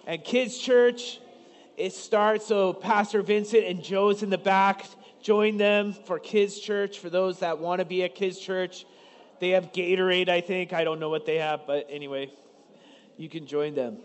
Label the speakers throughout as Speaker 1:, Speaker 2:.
Speaker 1: And kids' church, it starts, so Pastor Vincent and Joe's in the back. Join them for kids' church, for those that want to be at kids' church. They have Gatorade, I think. I don't know what they have, but anyway, you can join them.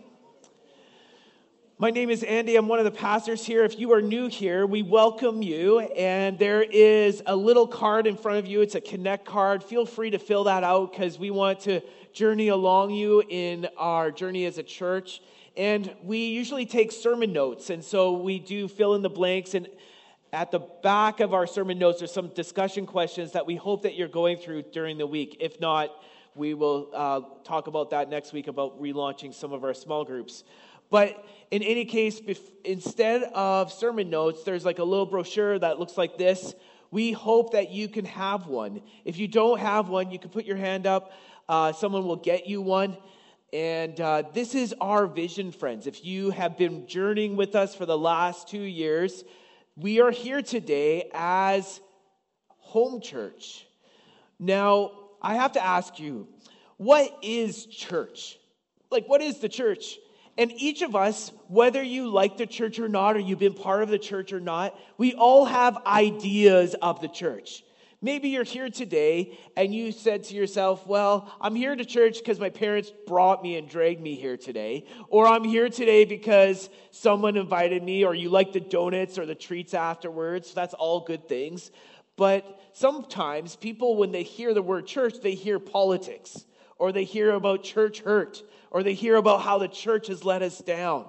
Speaker 1: My name is Andy. I'm one of the pastors here. If you are new here, we welcome you. And there is a little card in front of you. It's a Connect card. Feel free to fill that out because we want to journey along you in our journey as a church. And we usually take sermon notes. And so we do fill in the blanks. And at the back of our sermon notes, there's some discussion questions that we hope that you're going through during the week. If not, we will talk about that next week about relaunching some of our small groups. But in any case, instead of sermon notes, there's like a little brochure that looks like this. We hope that you can have one. If you don't have one, you can put your hand up. Someone will get you one. And this is our vision, friends. If you have been journeying with us for the last 2 years, we are here today as home church. Now, I have to ask you, what is church? Like, what is the church? And each of us, whether you like the church or not, or you've been part of the church or not, we all have ideas of the church. Maybe you're here today and you said to yourself, well, I'm here to church because my parents brought me and dragged me here today. Or I'm here today because someone invited me, or you like the donuts or the treats afterwards. That's all good things. But sometimes people, when they hear the word church, they hear politics, or they hear about church hurt, or they hear about how the church has let us down.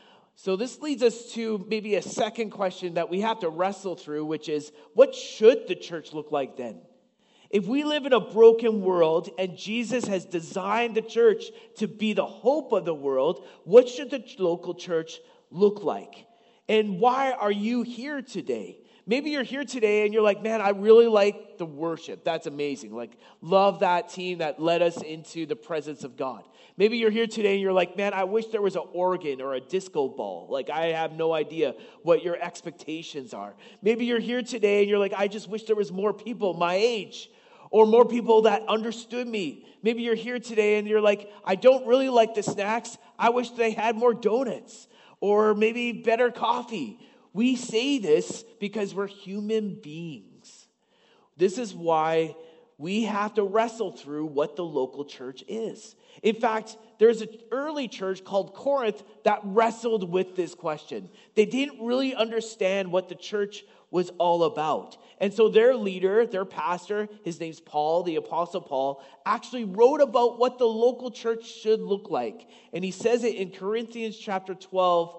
Speaker 1: So this leads us to maybe a second question that we have to wrestle through, which is, what should the church look like then? If we live in a broken world and Jesus has designed the church to be the hope of the world, what should the local church look like? And why are you here today? Maybe you're here today and you're like, man, I really like the worship. That's amazing. Like, love that team that led us into the presence of God. Maybe you're here today and you're like, man, I wish there was an organ or a disco ball. Like, I have no idea what your expectations are. Maybe you're here today and you're like, I just wish there was more people my age, or more people that understood me. Maybe you're here today and you're like, I don't really like the snacks. I wish they had more donuts, or maybe better coffee. We say this because we're human beings. This is why we have to wrestle through what the local church is. In fact, there's an early church called Corinth that wrestled with this question. They didn't really understand what the church was all about. And so their leader, their pastor, his name's Paul, the Apostle Paul, actually wrote about what the local church should look like. And he says it in Corinthians chapter 12.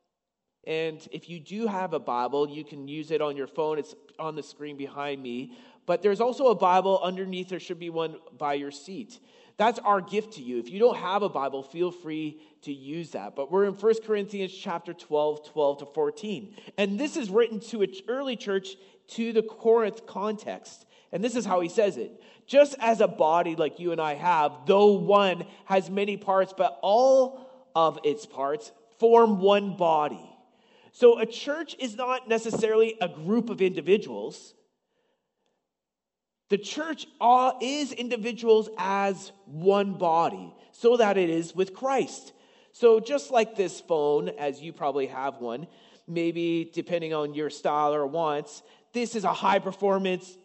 Speaker 1: And if you do have a Bible, you can use it on your phone. It's on the screen behind me. But there's also a Bible underneath. There should be one by your seat. That's our gift to you. If you don't have a Bible, feel free to use that. But we're in 1 Corinthians chapter 12, 12 to 14. And this is written to an early church to the Corinth context. And this is how he says it. Just as a body like you and I have, though one has many parts, but all of its parts form one body. So a church is not necessarily a group of individuals. The church is individuals as one body, so that it is with Christ. So just like this phone, as you probably have one, maybe depending on your style or wants, this is a high-performance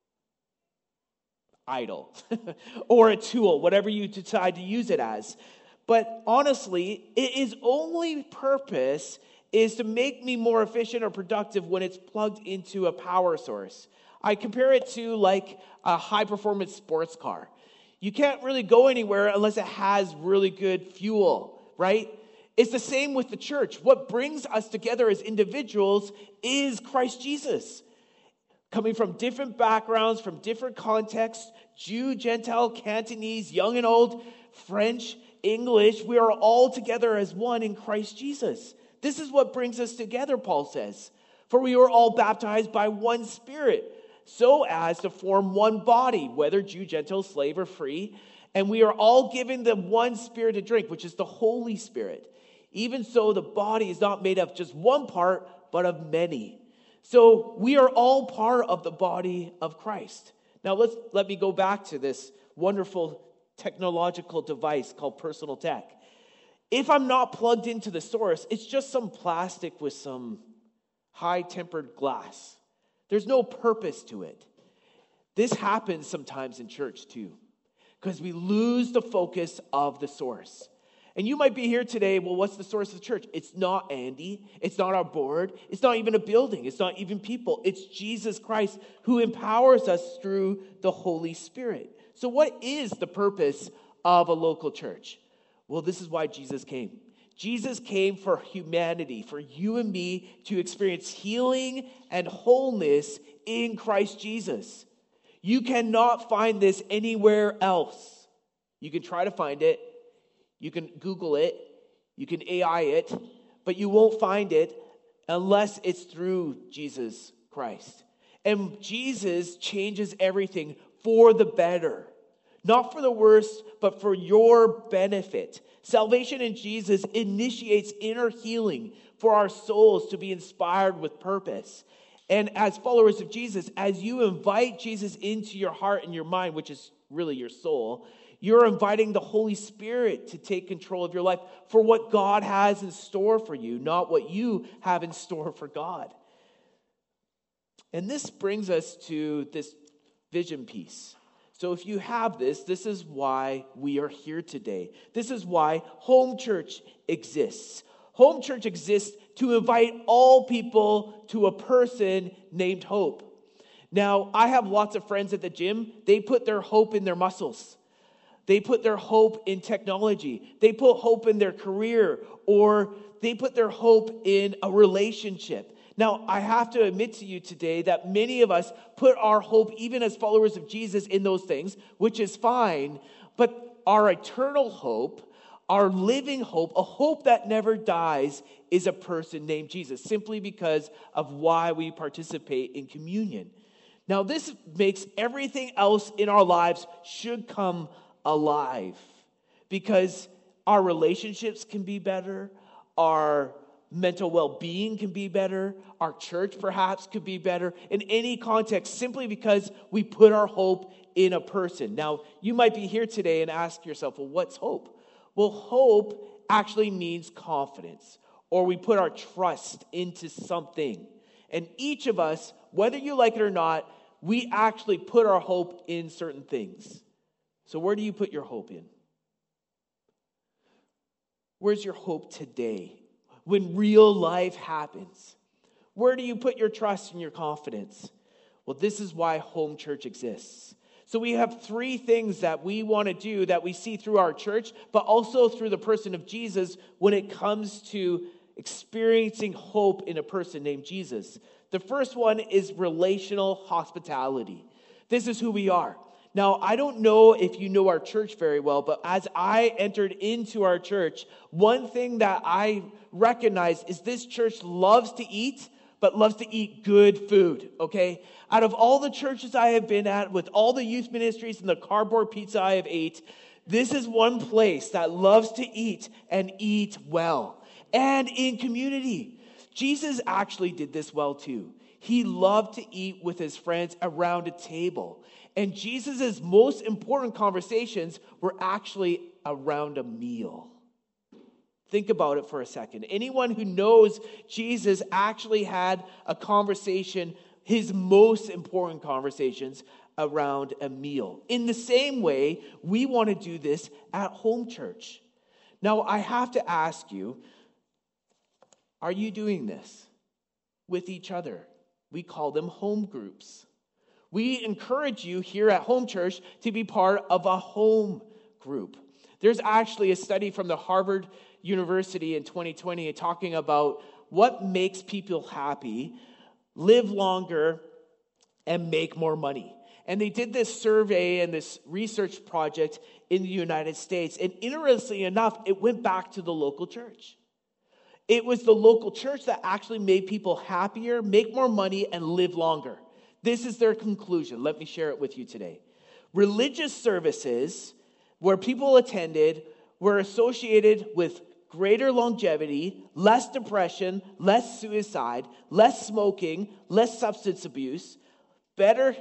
Speaker 1: idol or a tool, whatever you decide to use it as. But honestly, its only purpose is to make me more efficient or productive when it's plugged into a power source. I compare it to like a high-performance sports car. You can't really go anywhere unless it has really good fuel, right? It's the same with the church. What brings us together as individuals is Christ Jesus. Coming from different backgrounds, from different contexts, Jew, Gentile, Cantonese, young and old, French, English, we are all together as one in Christ Jesus. This is what brings us together, Paul says. For we were all baptized by one Spirit, so as to form one body, whether Jew, Gentile, slave, or free. And we are all given the one Spirit to drink, which is the Holy Spirit. Even so, the body is not made of just one part, but of many. So we are all part of the body of Christ. Now let me go back to this wonderful technological device called personal tech. If I'm not plugged into the source, it's just some plastic with some high-tempered glass. There's no purpose to it. This happens sometimes in church too, because we lose the focus of the source. And you might be here today, well, what's the source of the church? It's not Andy. It's not our board. It's not even a building. It's not even people. It's Jesus Christ who empowers us through the Holy Spirit. So what is the purpose of a local church? Well, this is why Jesus came. Jesus came for humanity, for you and me to experience healing and wholeness in Christ Jesus. You cannot find this anywhere else. You can try to find it. You can Google it. You can AI it. But you won't find it unless it's through Jesus Christ. And Jesus changes everything for the better. Not for the worse, but for your benefit. Salvation in Jesus initiates inner healing for our souls to be inspired with purpose. And as followers of Jesus, as you invite Jesus into your heart and your mind, which is really your soul, you're inviting the Holy Spirit to take control of your life for what God has in store for you, not what you have in store for God. And this brings us to this vision piece. So if you have this, this is why we are here today. This is why Home Church exists. Home Church exists to invite all people to a person named Hope. Now, I have lots of friends at the gym. They put their hope in their muscles. They put their hope in technology. They put hope in their career, or they put their hope in a relationship. Now, I have to admit to you today that many of us put our hope, even as followers of Jesus, in those things, which is fine. But our eternal hope, our living hope, a hope that never dies, is a person named Jesus, simply because of why we participate in communion. Now, this makes everything else in our lives should come alive, because our relationships can be better, our mental well-being can be better, our church perhaps could be better in any context, simply because we put our hope in a person. Now, you might be here today and ask yourself, well, what's hope? Well, hope actually means confidence, or we put our trust into something. And each of us, whether you like it or not, we actually put our hope in certain things. So where do you put your hope in? Where's your hope today? When real life happens, where do you put your trust and your confidence? Well, this is why Home Church exists. So we have three things that we want to do that we see through our church, but also through the person of Jesus when it comes to experiencing hope in a person named Jesus. The first one is relational hospitality. This is who we are. Now, I don't know if you know our church very well, but as I entered into our church, one thing that I recognized is this church loves to eat, but loves to eat good food, okay? Out of all the churches I have been at, with all the youth ministries and the cardboard pizza I have ate, this is one place that loves to eat and eat well. And in community. Jesus actually did this well too. He loved to eat with his friends around a table. And Jesus' most important conversations were actually around a meal. Think about it for a second. Anyone who knows Jesus actually had a conversation, his most important conversations, around a meal. In the same way, we want to do this at Home Church. Now, I have to ask you, are you doing this with each other? We call them home groups. We encourage you here at Home Church to be part of a home group. There's actually a study from the Harvard University in 2020 talking about what makes people happy, live longer, and make more money. And they did this survey and this research project in the United States. And interestingly enough, it went back to the local church. It was the local church that actually made people happier, make more money, and live longer. This is their conclusion. Let me share it with you today. Religious services where people attended were associated with greater longevity, less depression, less suicide, less smoking, less substance abuse, better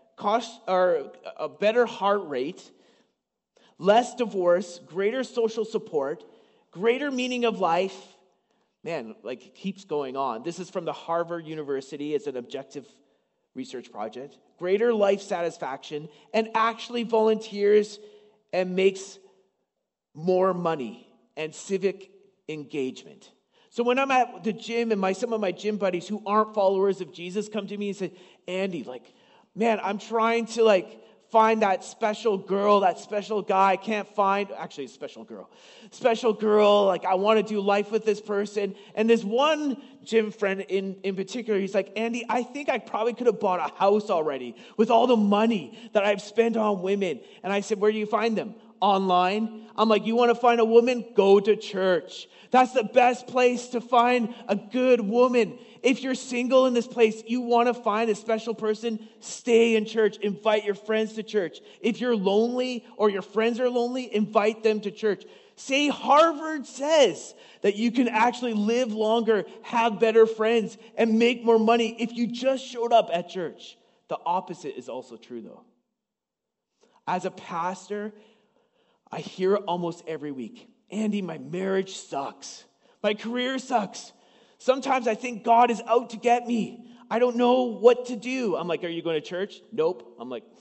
Speaker 1: a better heart rate, less divorce, greater social support, Greater meaning of life, man, like it keeps going on. This is from the Harvard University. It's an objective research project. Greater life satisfaction, and actually volunteers and makes more money and civic engagement. So when I'm at the gym and some of my gym buddies who aren't followers of Jesus come to me and say, Andy, man, I'm trying to find that special girl, that special guy. I can't find, actually, a special girl. I want to do life with this person. And this one gym friend in particular, he's like, Andy, I think I probably could have bought a house already with all the money that I've spent on women. And I said, where do you find them? Online. I'm like, you want to find a woman? Go to church. That's the best place to find a good woman. If you're single in this place, you want to find a special person, stay in church. Invite your friends to church. If you're lonely or your friends are lonely, invite them to church. Say Harvard says that you can actually live longer, have better friends, and make more money if you just showed up at church. The opposite is also true, though. As a pastor, I hear it almost every week. Andy, my marriage sucks. My career sucks. Sometimes I think God is out to get me. I don't know what to do. I'm like, are you going to church? Nope. I'm like,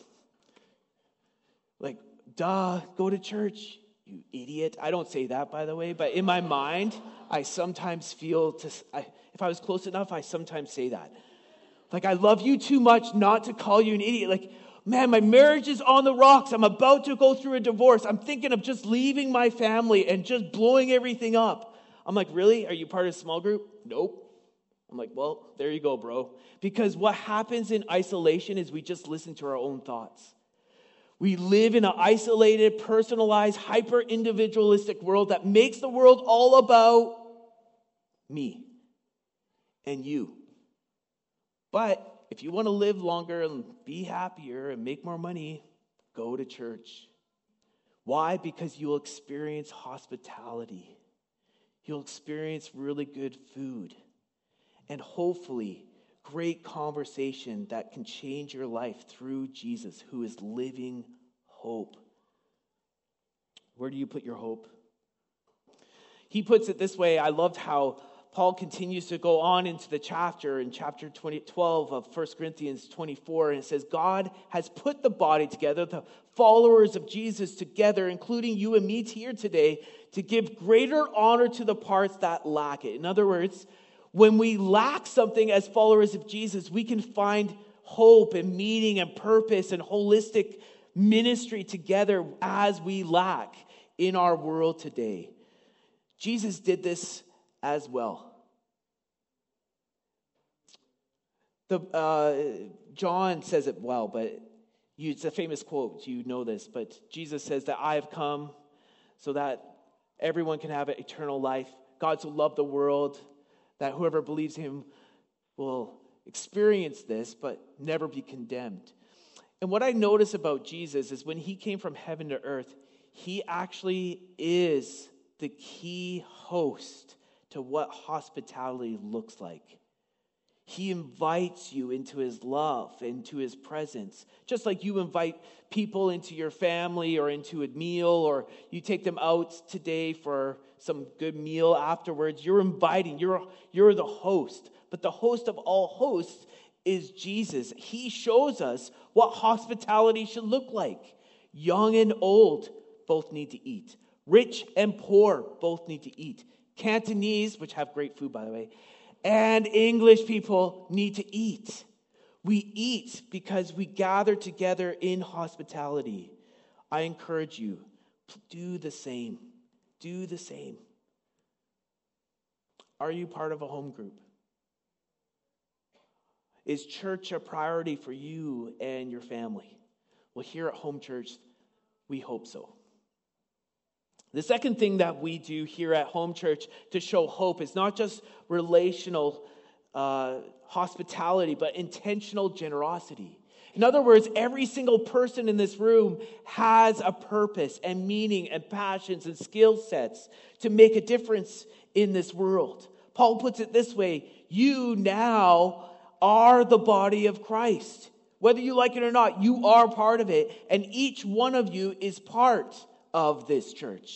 Speaker 1: duh, go to church, you idiot. I don't say that, by the way, but in my mind, I sometimes feel, if I was close enough, I sometimes say that. I love you too much not to call you an idiot. Man, my marriage is on the rocks. I'm about to go through a divorce. I'm thinking of just leaving my family and just blowing everything up. I'm like, really? Are you part of a small group? Nope. I'm like, well, there you go, bro. Because what happens in isolation is we just listen to our own thoughts. We live in an isolated, personalized, hyper-individualistic world that makes the world all about me and you. But if you want to live longer and be happier and make more money, go to church. Why? Because you'll experience hospitality. You'll experience really good food. And hopefully, great conversation that can change your life through Jesus, who is living hope. Where do you put your hope? He puts it this way. I loved how Paul continues to go on into the chapter in chapter 12 of 1 Corinthians 24, and it says, God has put the body together, the followers of Jesus together, including you and me here today, to give greater honor to the parts that lack it. In other words, when we lack something as followers of Jesus, we can find hope and meaning and purpose and holistic ministry together as we lack in our world today. Jesus did this as well. John says it well, but it's a famous quote. You know this, but Jesus says that I have come so that everyone can have an eternal life. God so loved the world that whoever believes him will experience this, but never be condemned. And what I notice about Jesus is when he came from heaven to earth, he actually is the key host to what hospitality looks like. He invites you into his love, into his presence. Just like you invite people into your family or into a meal, or you take them out today for some good meal afterwards. You're inviting, you're the host. But the host of all hosts is Jesus. He shows us what hospitality should look like. Young and old both need to eat. Rich and poor both need to eat. Cantonese, which have great food, by the way, and English people need to eat. We eat because we gather together in hospitality. I encourage you, do the same. Do the same. Are you part of a home group? Is church a priority for you and your family? Well, here at Home Church, we hope so. The second thing that we do here at Home Church to show hope is not just relational hospitality, but intentional generosity. In other words, every single person in this room has a purpose and meaning and passions and skill sets to make a difference in this world. Paul puts it this way: you now are the body of Christ. Whether you like it or not, you are part of it, and each one of you is part of this church.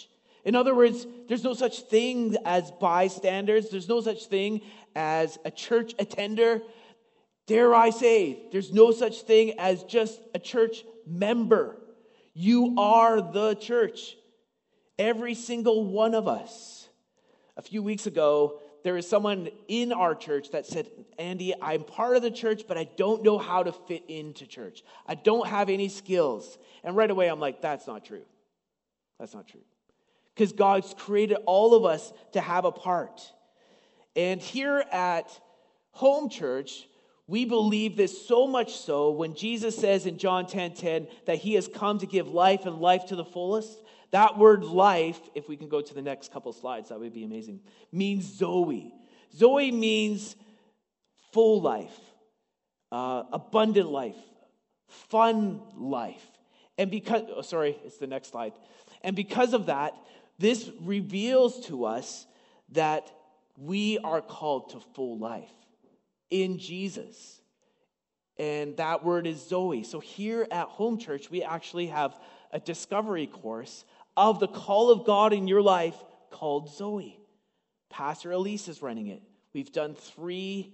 Speaker 1: In other words, there's no such thing as bystanders. There's no such thing as a church attender. Dare I say, there's no such thing as just a church member. You are the church. Every single one of us. A few weeks ago, there was someone in our church that said, Andy, I'm part of the church, but I don't know how to fit into church. I don't have any skills. And right away, I'm like, that's not true. That's not true. Because God's created all of us to have a part. And here at Home Church, we believe this so much so when Jesus says in John 10:10 that he has come to give life and life to the fullest. That word life, if we can go to the next couple slides, that would be amazing, means Zoe. Zoe means full life, abundant life, fun life. And it's the next slide. And because of that, this reveals to us that we are called to full life in Jesus. And that word is Zoe. So here at Home Church, we actually have a discovery course of the call of God in your life called Zoe. Pastor Elise is running it. We've done 3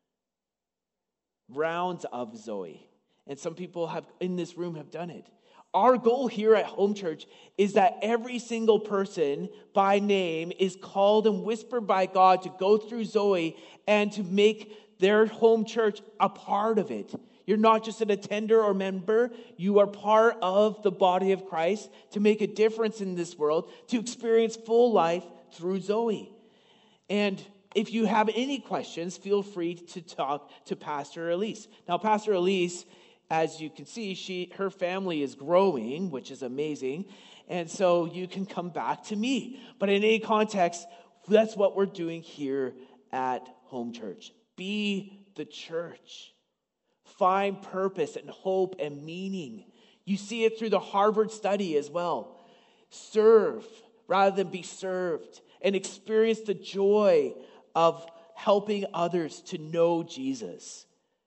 Speaker 1: rounds of Zoe. And some people in this room have done it. Our goal here at Home Church is that every single person by name is called and whispered by God to go through Zoe and to make their home church a part of it. You're not just an attender or member. You are part of the body of Christ to make a difference in this world, to experience full life through Zoe. And if you have any questions, feel free to talk to Pastor Elise. Now, Pastor Elise, as you can see, her family is growing, which is amazing. And so you can come back to me. But in any context, that's what we're doing here at Home Church. Be the church. Find purpose and hope and meaning. You see it through the Harvard study as well. Serve rather than be served. And experience the joy of helping others to know Jesus.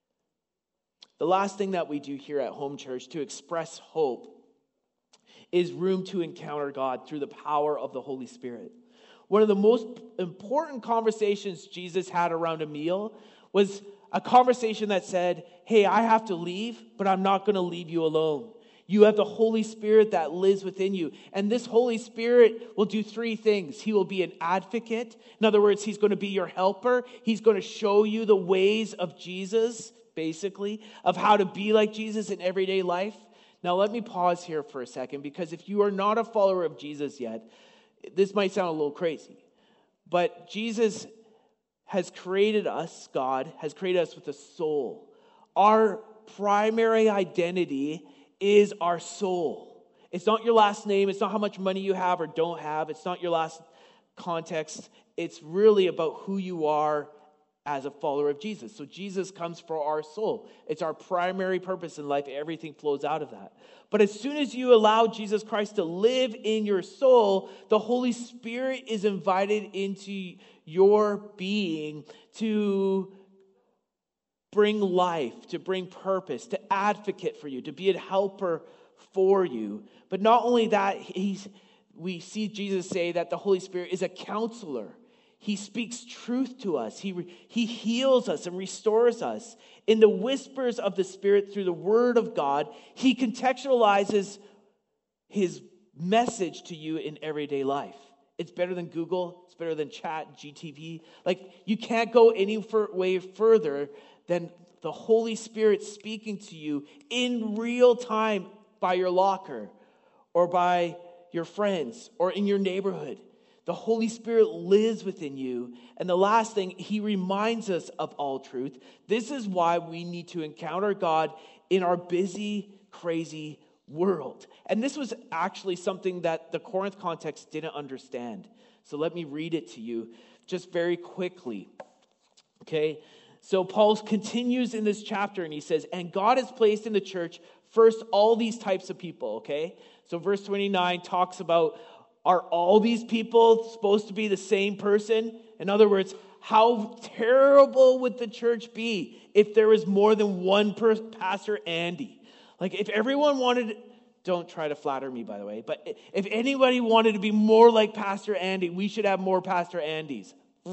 Speaker 1: The last thing that we do here at Home Church to express hope is room to encounter God through the power of the Holy Spirit. One of the most important conversations Jesus had around a meal was a conversation that said, hey, I have to leave, but I'm not going to leave you alone. You have the Holy Spirit that lives within you. And this Holy Spirit will do 3 things. He will be an advocate. In other words, he's going to be your helper. He's going to show you the ways of Jesus, basically, of how to be like Jesus in everyday life. Now, let me pause here for a second, because if you are not a follower of Jesus yet, this might sound a little crazy. But Jesus has created us, God has created us with a soul. Our primary identity is our soul. It's not your last name. It's not how much money you have or don't have. It's not your last context. It's really about who you are as a follower of Jesus. So Jesus comes for our soul. It's our primary purpose in life. Everything flows out of that. But as soon as you allow Jesus Christ to live in your soul, the Holy Spirit is invited into your being to bring life, to bring purpose, to advocate for you, to be a helper for you. But not only that, we see Jesus say that the Holy Spirit is a counselor. He speaks truth to us. He heals us and restores us. In the whispers of the Spirit through the Word of God, he contextualizes his message to you in everyday life. It's better than Google. It's better than Chat, GTP. Like, you can't go any way further than the Holy Spirit speaking to you in real time by your locker or by your friends or in your neighborhood. The Holy Spirit lives within you. And the last thing, he reminds us of all truth. This is why we need to encounter God in our busy, crazy world. And this was actually something that the Corinth context didn't understand. So let me read it to you just very quickly. Okay? So Paul continues in this chapter and he says, and God has placed in the church first all these types of people. Okay? So verse 29 talks about, are all these people supposed to be the same person? In other words, how terrible would the church be if there was more than one Pastor Andy? Like, if everyone wanted Don't try to flatter me, by the way. But if anybody wanted to be more like Pastor Andy, we should have more Pastor Andys.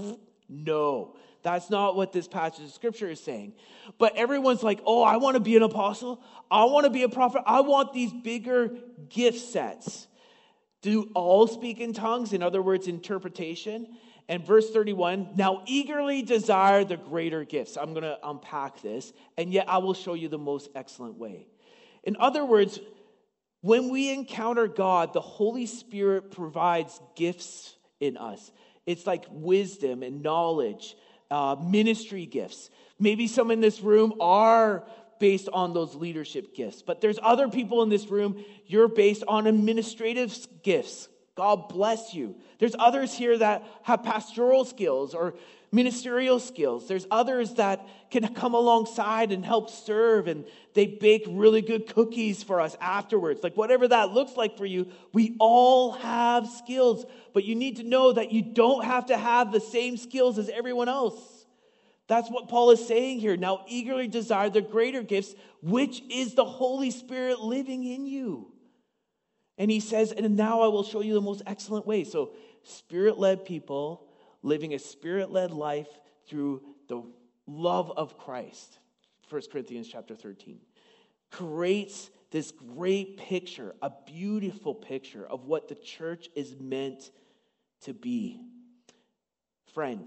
Speaker 1: No, that's not what this passage of Scripture is saying. But everyone's like, oh, I want to be an apostle. I want to be a prophet. I want these bigger gift sets. Do all speak in tongues? In other words, interpretation. And verse 31, now eagerly desire the greater gifts. I'm going to unpack this. And yet I will show you the most excellent way. In other words, when we encounter God, the Holy Spirit provides gifts in us. It's like wisdom and knowledge, ministry gifts. Maybe some in this room are based on those leadership gifts. But there's other people in this room, you're based on administrative gifts. God bless you. There's others here that have pastoral skills or ministerial skills. There's others that can come alongside and help serve, and they bake really good cookies for us afterwards. Like whatever that looks like for you, we all have skills, but you need to know that you don't have to have the same skills as everyone else. That's what Paul is saying here. Now eagerly desire the greater gifts, which is the Holy Spirit living in you. And he says, and now I will show you the most excellent way. So Spirit-led people living a Spirit-led life through the love of Christ, 1 Corinthians chapter 13, creates this great picture, a beautiful picture of what the church is meant to be. Friend,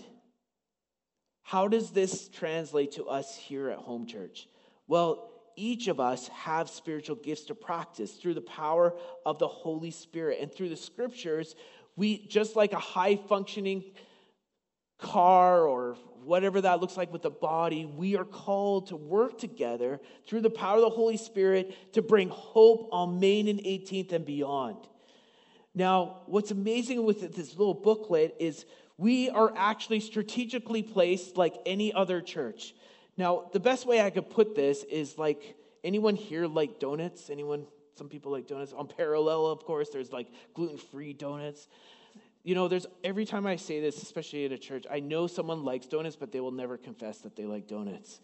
Speaker 1: how does this translate to us here at Home Church? Well, each of us have spiritual gifts to practice through the power of the Holy Spirit. And through the Scriptures, we, just like a high-functioning car or whatever that looks like with the body, we are called to work together through the power of the Holy Spirit to bring hope on Main and 18th and beyond. Now, what's amazing with this little booklet is we are actually strategically placed like any other church. Now, the best way I could put this is like, anyone here like donuts? Anyone? Some people like donuts. On Parallel, of course, there's like gluten-free donuts. You know, there's every time I say this, especially at a church, I know someone likes donuts, but they will never confess that they like donuts.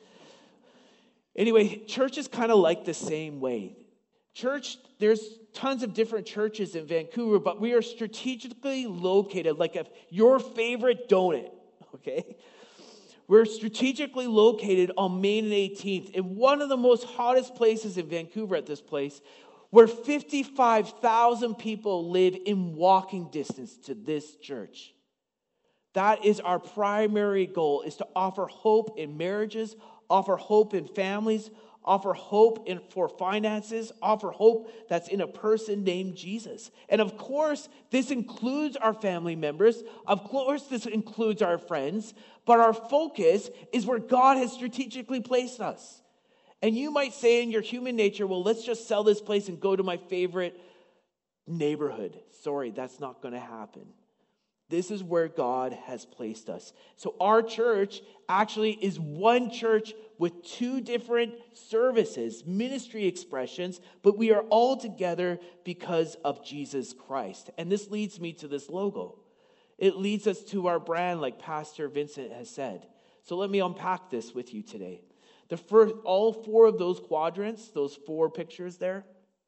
Speaker 1: Anyway, church is kind of like the same way. Church, there's tons of different churches in Vancouver, but we are strategically located like your favorite donut, okay? We're strategically located on Main and 18th in one of the most hottest places in Vancouver at this place, where 55,000 people live in walking distance to this church. That is our primary goal, is to offer hope in marriages, offer hope in families, offer hope for finances, offer hope that's in a person named Jesus. And of course, this includes our family members. Of course, this includes our friends. But our focus is where God has strategically placed us. And you might say in your human nature, well, let's just sell this place and go to my favorite neighborhood. Sorry, that's not going to happen. This is where God has placed us. So our church actually is one church with two different services, ministry expressions, but we are all together because of Jesus Christ. And this leads me to this logo. It leads us to our brand, like Pastor Vincent has said. So let me unpack this with you today. All four of those quadrants, those four pictures there,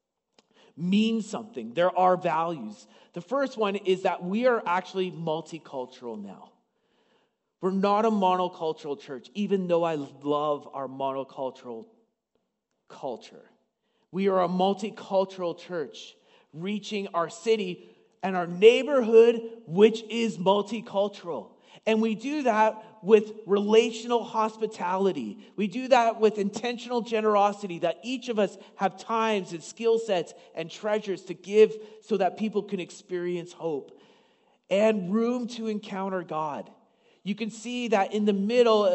Speaker 1: mean something. There are values. The first one is that we are actually multicultural now. We're not a monocultural church, even though I love our monocultural culture. We are a multicultural church, reaching our city and our neighborhood, which is multicultural. And we do that with relational hospitality. We do that with intentional generosity, that each of us have times and skill sets and treasures to give so that people can experience hope. And room to encounter God. You can see that in the middle,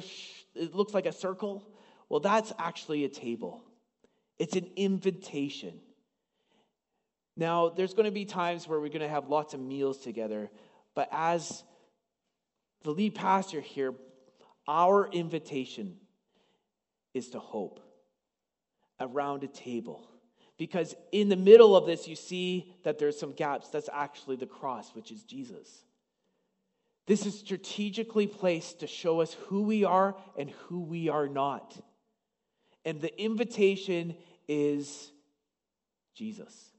Speaker 1: it looks like a circle. Well, that's actually a table. It's an invitation. Now, there's going to be times where we're going to have lots of meals together, but as the lead pastor here, our invitation is to hope around a table. Because in the middle of this, you see that there's some gaps. That's actually the cross, which is Jesus. This is strategically placed to show us who we are and who we are not. And the invitation is Jesus.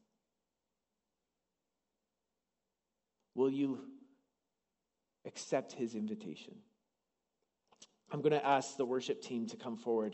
Speaker 1: Will you accept his invitation? I'm going to ask the worship team to come forward.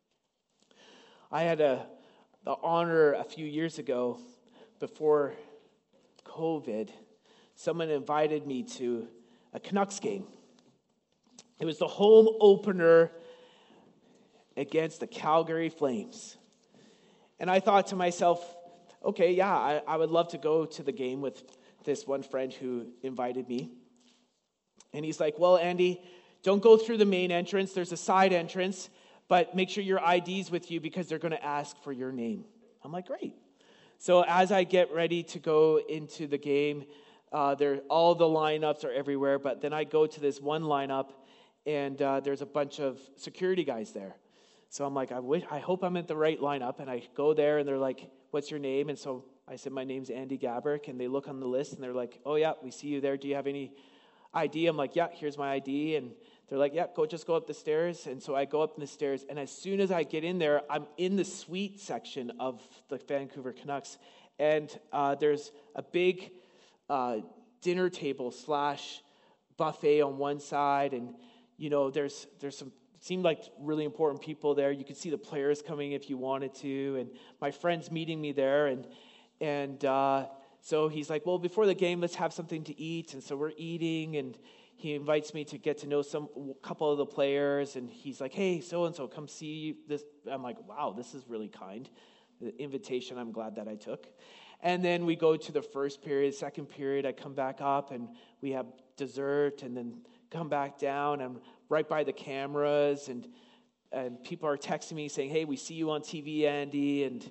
Speaker 1: I had the honor a few years ago, before COVID, someone invited me to a Canucks game. It was the home opener against the Calgary Flames. And I thought to myself, okay, yeah, I would love to go to the game with this one friend who invited me. And he's like, well, Andy, don't go through the main entrance. There's a side entrance, but make sure your ID's with you because they're going to ask for your name. I'm like, great. So as I get ready to go into the game, all the lineups are everywhere, but then I go to this one lineup, and there's a bunch of security guys there. So I'm like, I hope I'm at the right lineup, and I go there, and they're like, what's your name? And so I said, my name's Andy Gabrick, and they look on the list, and they're like, oh yeah, we see you there. Do you have any ID? I'm like, yeah, here's my ID, and they're like, yeah, just go up the stairs. And so I go up the stairs, and as soon as I get in there, I'm in the suite section of the Vancouver Canucks, and there's a big dinner table / buffet on one side, and there's some seemed like really important people there. You could see the players coming if you wanted to, and my friend's meeting me there, and so he's like, well, before the game, let's have something to eat. And so we're eating, and he invites me to get to know a couple of the players, and he's like, hey, so-and-so, come see this. I'm like, wow, this is really kind. The invitation, I'm glad that I took. And then we go to the first period, second period, I come back up, and we have dessert, and then come back down. I'm right by the cameras, and people are texting me saying, hey, we see you on TV, Andy, and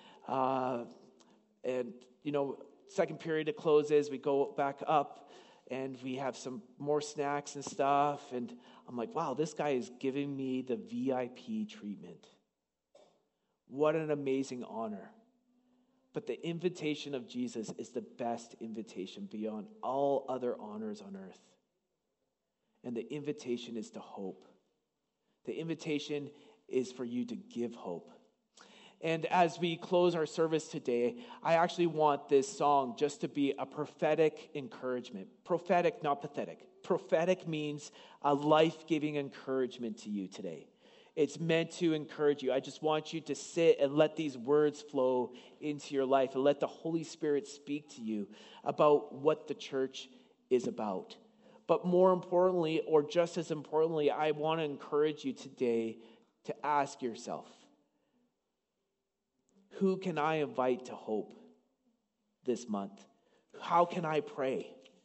Speaker 1: second period it closes, we go back up, and we have some more snacks and stuff, and I'm like, wow, this guy is giving me the VIP treatment. What an amazing honor. But the invitation of Jesus is the best invitation beyond all other honors on earth. And the invitation is to hope. The invitation is for you to give hope. And as we close our service today, I actually want this song just to be a prophetic encouragement. Prophetic, not pathetic. Prophetic means a life-giving encouragement to you today. It's meant to encourage you. I just want you to sit and let these words flow into your life and let the Holy Spirit speak to you about what the church is about. But more importantly, or just as importantly, I want to encourage you today to ask yourself, who can I invite to hope this month? How can I pray?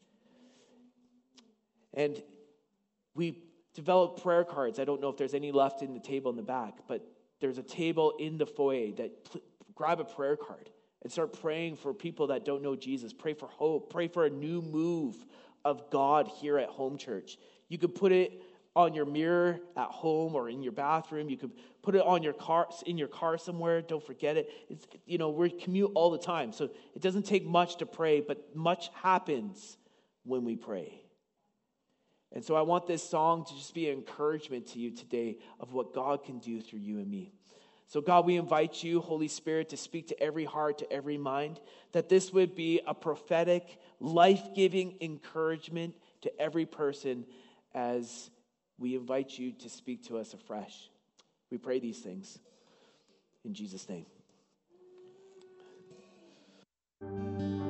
Speaker 1: And we developed prayer cards. I don't know if there's any left in the table in the back, but there's a table in the foyer that grab a prayer card and start praying for people that don't know Jesus. Pray for hope. Pray for a new move of God here at Home Church. You could put it on your mirror at home or in your bathroom. You could put it on your car, in your car somewhere. Don't forget it. We commute all the time, so it doesn't take much to pray, but much happens when we pray. And so I want this song to just be an encouragement to you today of what God can do through you and me. So God, we invite you, Holy Spirit, to speak to every heart, to every mind, that this would be a prophetic, life-giving encouragement to every person as we invite you to speak to us afresh. We pray these things in Jesus' name.